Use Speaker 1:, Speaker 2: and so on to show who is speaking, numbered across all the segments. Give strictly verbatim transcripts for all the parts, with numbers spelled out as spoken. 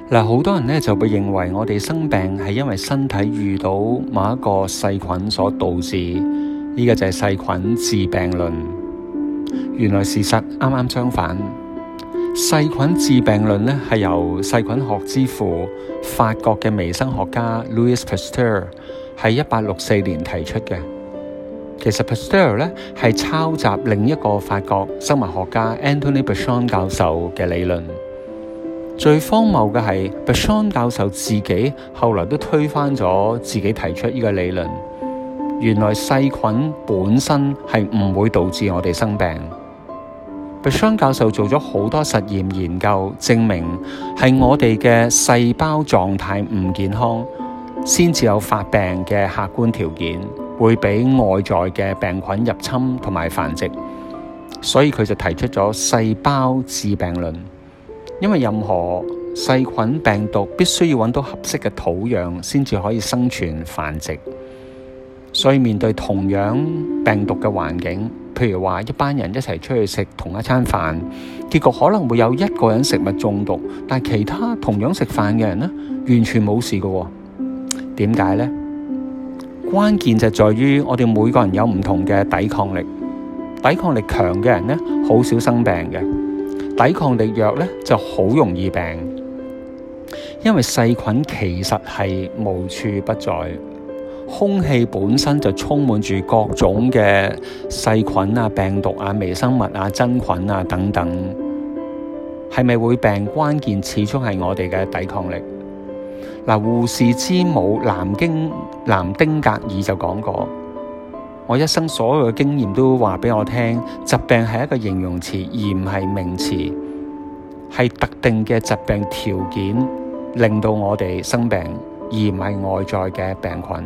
Speaker 1: 嗱，好多人咧就會認為我哋生病係因為身體遇到某一個細菌所導致，呢個就係細菌致病論。原來事實啱啱相反，細菌致病論咧係由細菌學之父法國嘅微生學家 Louis Pasteur 喺一八六四年提出嘅。其實 Pasteur 咧係抄襲另一個法國生物學家 Antoine Béchamp 教授嘅理論。最荒謬嘅係 Béchamp 教授自己後來都推翻咗自己提出呢個理論。原來細菌本身係唔會導致我哋生病。Béchamp 教授做咗好多實驗研究，證明係我哋嘅細胞狀態唔健康，先至有發病嘅客觀條件，會俾外在嘅病菌入侵同埋繁殖。所以佢就提出咗細胞致病論。因為任何細菌病毒必須要揾到合適嘅土壤先至可以生存繁殖，所以面對同樣病毒嘅環境，譬如話一班人一齊出去食同一餐飯，結局可能會有一個人食物中毒，但其他同樣食飯嘅人呢，完全冇事嘅。點解呢？關鍵就在於我哋每個人有唔同嘅抵抗力，抵抗力強嘅人呢，好少生病嘅。抵抗力弱咧就好容易病，因為細菌其實係無處不在，空氣本身就充滿住各種嘅細菌啊、病毒啊、微生物啊、真菌啊等等。係咪會病？關鍵始終係我哋嘅抵抗力。嗱，護士之母南京南丁格爾就講過，我一生所有嘅經驗都話俾我聽，疾病係一個形容詞而唔係名詞，係特定嘅疾病條件令到我哋生病，而唔係外在嘅病菌。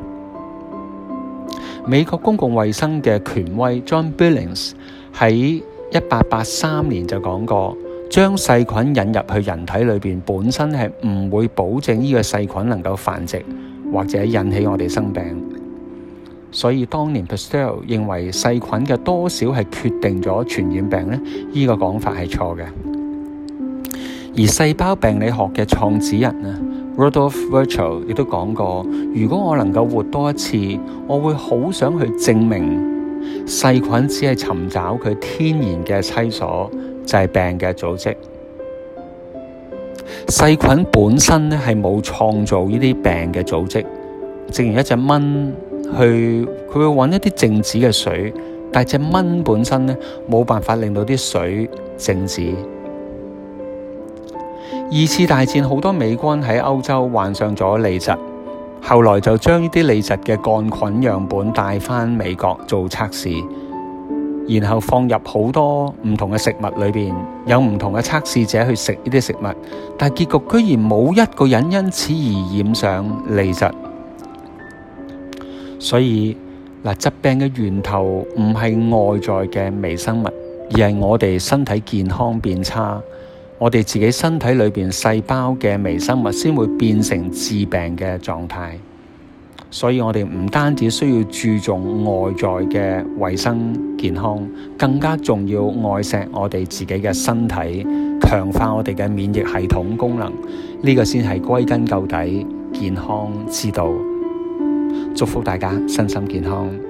Speaker 1: 美國公共衛生嘅權威 John Billings 喺一八八三年就講過，將細菌引入去人體裏邊，本身係唔會保證呢個細菌能夠繁殖或者引起我哋生病。所以當年 Pasteur 認為細菌嘅多少係決定咗傳染病咧，呢、呢個講法係錯嘅。而細胞病理學嘅創始人啊 Rudolf Virchow 亦都講過，如果我能夠活多一次，我會好想去證明細菌只係尋找佢天然嘅棲所，就係、是、病嘅組織。細菌本身咧係冇創造呢啲病嘅組織，正如一隻蚊。去佢會揾一啲靜止嘅水，但係隻蚊本身咧冇辦法令到啲水靜止。二次大戰好多美軍喺歐洲患上咗痢疾，後來就將呢啲痢疾嘅桿菌樣本帶返美國做測試，然後放入好多唔同嘅食物裏邊，有唔同嘅測試者去食呢啲食物，但係結局居然冇一個人因此而染上痢疾。所以嗱，疾病嘅源頭唔係外在嘅微生物，而係我哋身體健康變差，我哋自己身體裏邊細胞嘅微生物先會變成致病嘅狀態。所以我哋唔單止需要注重外在嘅衛生健康，更加重要愛惜我哋自己嘅身體，強化我哋嘅免疫系統功能，呢、這個先係歸根究底健康之道。祝福大家身心健康。